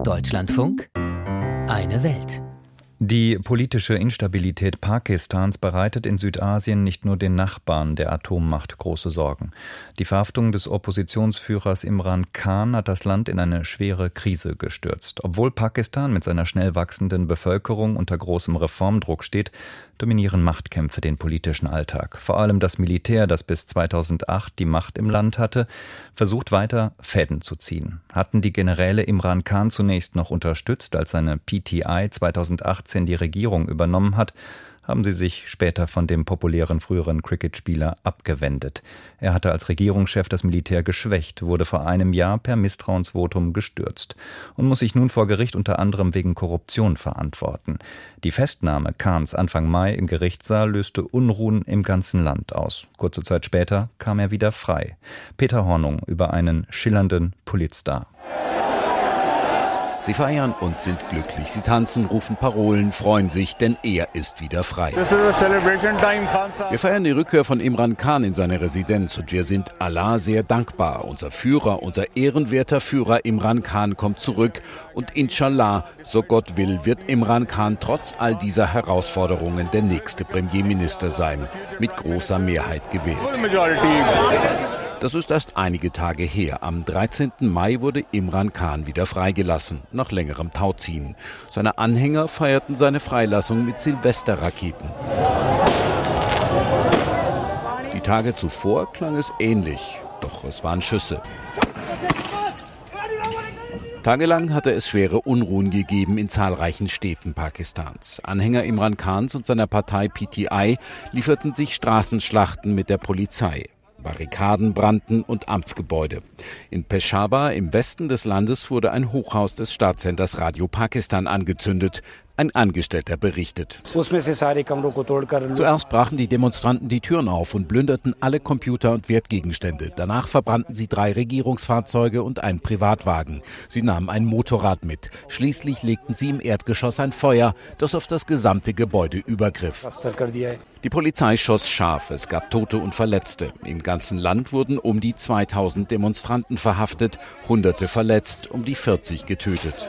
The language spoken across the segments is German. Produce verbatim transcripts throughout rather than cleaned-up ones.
Deutschlandfunk, eine Welt. Die politische Instabilität Pakistans bereitet in Südasien nicht nur den Nachbarn der Atommacht große Sorgen. Die Verhaftung des Oppositionsführers Imran Khan hat das Land in eine schwere Krise gestürzt. Obwohl Pakistan mit seiner schnell wachsenden Bevölkerung unter großem Reformdruck steht, dominieren Machtkämpfe den politischen Alltag. Vor allem das Militär, das bis zweitausendacht die Macht im Land hatte, versucht weiter Fäden zu ziehen. Hatten die Generäle Imran Khan zunächst noch unterstützt, als seine P T I zweitausendachtzehn die Regierung übernommen hat, haben sie sich später von dem populären früheren Cricketspieler abgewendet. Er hatte als Regierungschef das Militär geschwächt, wurde vor einem Jahr per Misstrauensvotum gestürzt und muss sich nun vor Gericht unter anderem wegen Korruption verantworten. Die Festnahme Khans Anfang Mai im Gerichtssaal löste Unruhen im ganzen Land aus. Kurze Zeit später kam er wieder frei. Peter Hornung über einen schillernden Politstar. Sie feiern und sind glücklich. Sie tanzen, rufen Parolen, freuen sich, denn er ist wieder frei. Wir feiern die Rückkehr von Imran Khan in seine Residenz und wir sind Allah sehr dankbar. Unser Führer, unser ehrenwerter Führer Imran Khan kommt zurück und inshallah, so Gott will, wird Imran Khan trotz all dieser Herausforderungen der nächste Premierminister sein, mit großer Mehrheit gewählt. Das ist erst einige Tage her. Am dreizehnten Mai wurde Imran Khan wieder freigelassen, nach längerem Tauziehen. Seine Anhänger feierten seine Freilassung mit Silvesterraketen. Die Tage zuvor klang es ähnlich, doch es waren Schüsse. Tagelang hatte es schwere Unruhen gegeben in zahlreichen Städten Pakistans. Anhänger Imran Khans und seiner Partei P T I lieferten sich Straßenschlachten mit der Polizei. Barrikaden brannten und Amtsgebäude. In Peshawar im Westen des Landes wurde ein Hochhaus des Staatssenders Radio Pakistan angezündet. Ein Angestellter berichtet. Zuerst brachen die Demonstranten die Türen auf und plünderten alle Computer und Wertgegenstände. Danach verbrannten sie drei Regierungsfahrzeuge und einen Privatwagen. Sie nahmen ein Motorrad mit. Schließlich legten sie im Erdgeschoss ein Feuer, das auf das gesamte Gebäude übergriff. Die Polizei schoss scharf. Es gab Tote und Verletzte. Im ganzen Land wurden um die zweitausend Demonstranten verhaftet, Hunderte verletzt, um die vierzig getötet.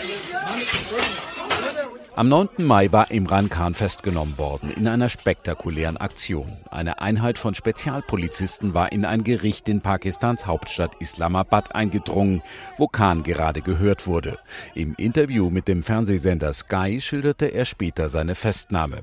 Am neunten Mai war Imran Khan festgenommen worden in einer spektakulären Aktion. Eine Einheit von Spezialpolizisten war in ein Gericht in Pakistans Hauptstadt Islamabad eingedrungen, wo Khan gerade gehört wurde. Im Interview mit dem Fernsehsender Sky schilderte er später seine Festnahme.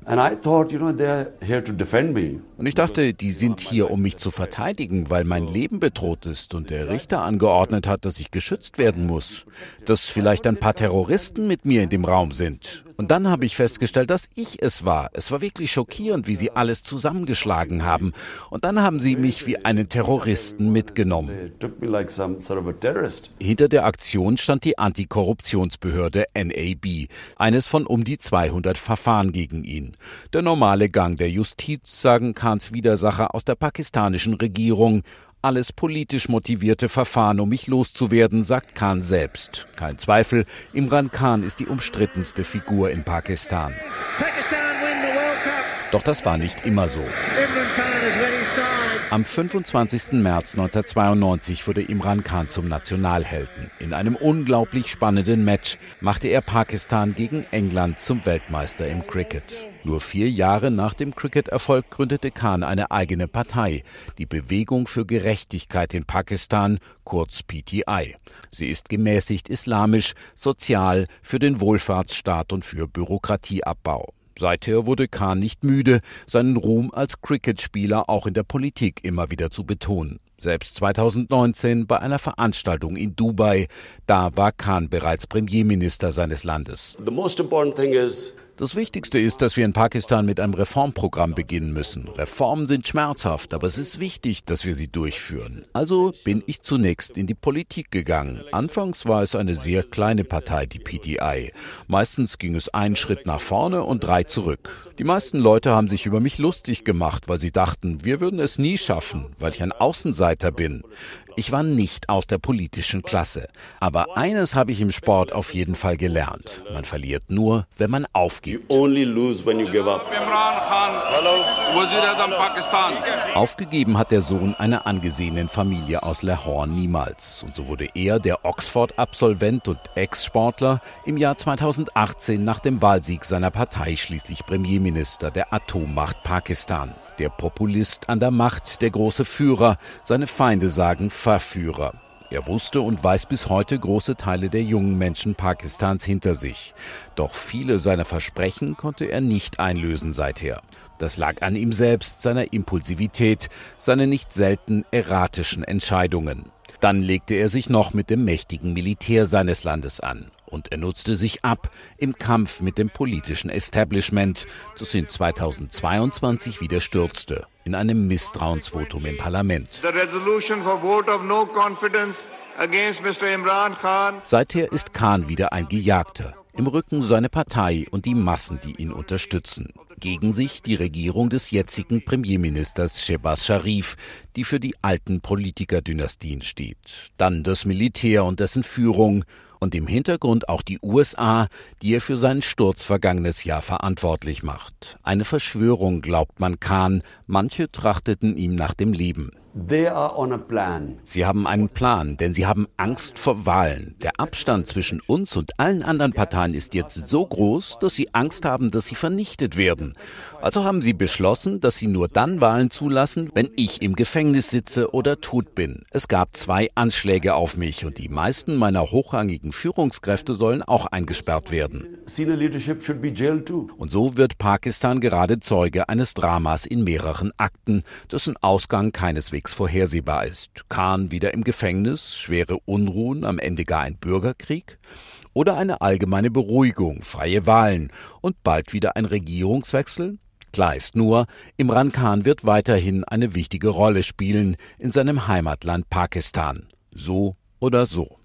Und ich dachte, die sind hier, um mich zu verteidigen, weil mein Leben bedroht ist und der Richter angeordnet hat, dass ich geschützt werden muss. Dass vielleicht ein paar Terroristen mit mir in dem Raum sind. Und dann habe ich festgestellt, dass ich es war. Es war wirklich schockierend, wie sie alles zusammengeschlagen haben. Und dann haben sie mich wie einen Terroristen mitgenommen. Hinter der Aktion stand die Antikorruptionsbehörde N A B, eines von um die zweihundert Verfahren gegen ihn. Der normale Gang der Justiz, sagen Khans Widersacher aus der pakistanischen Regierung. Alles politisch motivierte Verfahren, um mich loszuwerden, sagt Khan selbst. Kein Zweifel, Imran Khan ist die umstrittenste Figur in Pakistan. Doch das war nicht immer so. Am fünfundzwanzigsten März neunzehnhundertzweiundneunzig wurde Imran Khan zum Nationalhelden. In einem unglaublich spannenden Match machte er Pakistan gegen England zum Weltmeister im Cricket. Nur vier Jahre nach dem Cricket-Erfolg gründete Khan eine eigene Partei, die Bewegung für Gerechtigkeit in Pakistan, kurz P T I. Sie ist gemäßigt islamisch, sozial, für den Wohlfahrtsstaat und für Bürokratieabbau. Seither wurde Khan nicht müde, seinen Ruhm als Cricketspieler auch in der Politik immer wieder zu betonen. Selbst zweitausendneunzehn bei einer Veranstaltung in Dubai, da war Khan bereits Premierminister seines Landes. The most important thing is Das Wichtigste ist, dass wir in Pakistan mit einem Reformprogramm beginnen müssen. Reformen sind schmerzhaft, aber es ist wichtig, dass wir sie durchführen. Also bin ich zunächst in die Politik gegangen. Anfangs war es eine sehr kleine Partei, die P T I. Meistens ging es einen Schritt nach vorne und drei zurück. Die meisten Leute haben sich über mich lustig gemacht, weil sie dachten, wir würden es nie schaffen, weil ich ein Außenseiter bin. Ich war nicht aus der politischen Klasse. Aber eines habe ich im Sport auf jeden Fall gelernt. Man verliert nur, wenn man aufgibt. you only lose when you give up. Aufgegeben hat der Sohn einer angesehenen Familie aus Lahore niemals. Und so wurde er, der Oxford-Absolvent und Ex-Sportler, im Jahr zweitausendachtzehn nach dem Wahlsieg seiner Partei schließlich Premierminister der Atommacht Pakistan. Der Populist an der Macht, der große Führer, seine Feinde sagen Verführer. Er wusste und weiß bis heute große Teile der jungen Menschen Pakistans hinter sich. Doch viele seiner Versprechen konnte er nicht einlösen seither. Das lag an ihm selbst, seiner Impulsivität, seinen nicht selten erratischen Entscheidungen. Dann legte er sich noch mit dem mächtigen Militär seines Landes an. Und er nutzte sich ab im Kampf mit dem politischen Establishment, das ihn zweitausendzweiundzwanzig wieder stürzte, in einem Misstrauensvotum im Parlament. Seither ist Khan wieder ein Gejagter. Im Rücken seine Partei und die Massen, die ihn unterstützen. Gegen sich die Regierung des jetzigen Premierministers Shehbaz Sharif, die für die alten Politikerdynastien steht. Dann das Militär und dessen Führung. Und im Hintergrund auch die U S A, die er für seinen Sturz vergangenes Jahr verantwortlich macht. Eine Verschwörung, glaubt man Khan. Manche trachteten ihm nach dem Leben. They are on a plan. Sie haben einen Plan, denn sie haben Angst vor Wahlen. Der Abstand zwischen uns und allen anderen Parteien ist jetzt so groß, dass sie Angst haben, dass sie vernichtet werden. Also haben sie beschlossen, dass sie nur dann Wahlen zulassen, wenn ich im Gefängnis sitze oder tot bin. Es gab zwei Anschläge auf mich und die meisten meiner hochrangigen Führungskräfte sollen auch eingesperrt werden. Senior leadership should be jailed too. Und so wird Pakistan gerade Zeuge eines Dramas in mehreren Akten, dessen Ausgang keineswegs vorhersehbar ist. Khan wieder im Gefängnis, schwere Unruhen, am Ende gar ein Bürgerkrieg? Oder eine allgemeine Beruhigung, freie Wahlen und bald wieder ein Regierungswechsel? Klar ist nur, Imran Khan wird weiterhin eine wichtige Rolle spielen in seinem Heimatland Pakistan. So oder so.